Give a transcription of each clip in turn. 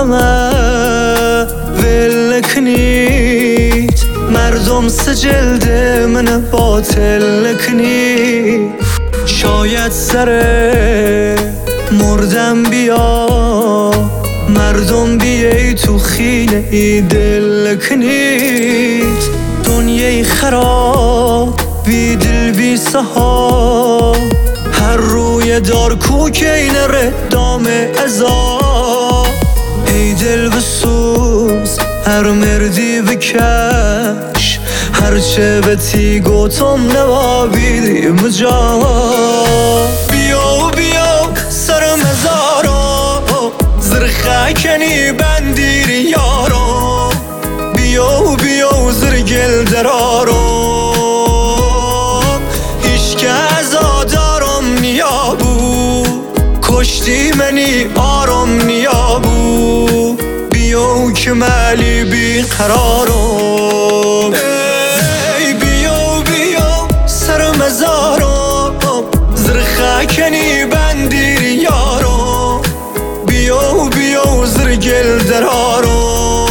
همه ولکنید مردم سجلد من باطل لکنید شاید سر مردم بیا مردم بیایی تو خینه ای دل لکنید دنیای خراب بی دل بی سها هر روی دار کوکین ردام ازا ای دل بسوز هر مردی بکش هرچه بتی گوتم نوابیدی مجا بیا سر مزارو زرخکنی بندیر یارو بیا زرگل درارو هیچ از آدارم نیابو کشتی منی آرام نیابو بیا که مالی بی قرارم ای بیا سر مزارم زرخکنی بندیر یارو بیا زرگل درارو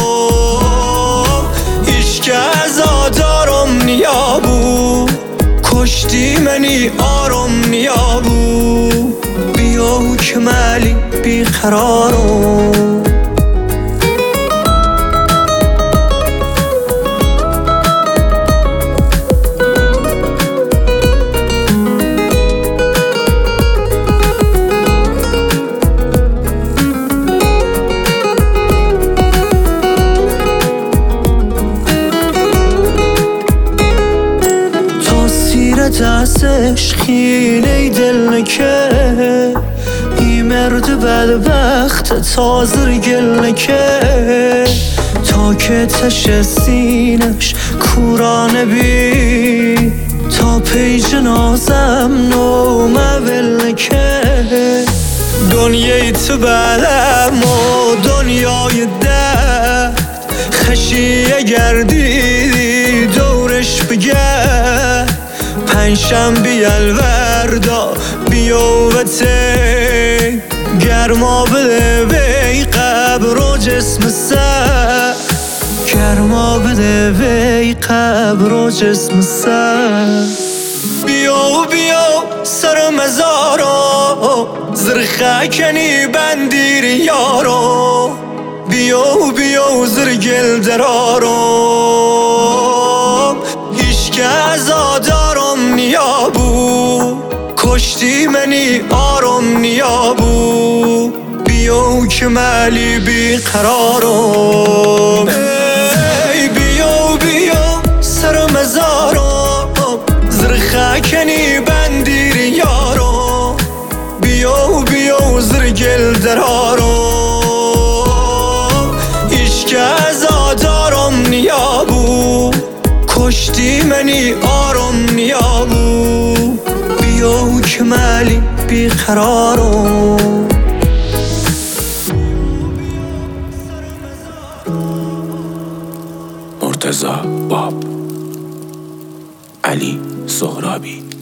هیچ از آدارم نیابو کشتی منی آرام نیابو بیا که مالی بی قرارم دستش خینه دل نکه ای مرد بدبخت تازر گل نکه تا که تش سینش کورانه بی تا پی جنازم نو مول نکه دنیای تو بلم و دنیای درد خشیه گردیدی دورش بگرد پنجشنبه الوردا بیوته گرما بده وی قبر و جسم سر گرما بده وی قبر و جسم سر بیا سر مزارو زرخکنی بندیر یارو بیا زرگل درارو هیچ از آدارم نیابو کشتی منی آرام نیابو بیا که مالی بی قرارم ای بیا سر مزارم زرخکنی بندیر یارو بیا زرگل درارو هیچ از آدارم نیابو کشتی منی آرام نیابو بیا که مالی بی قرارم مرتضی باب علی سهرابی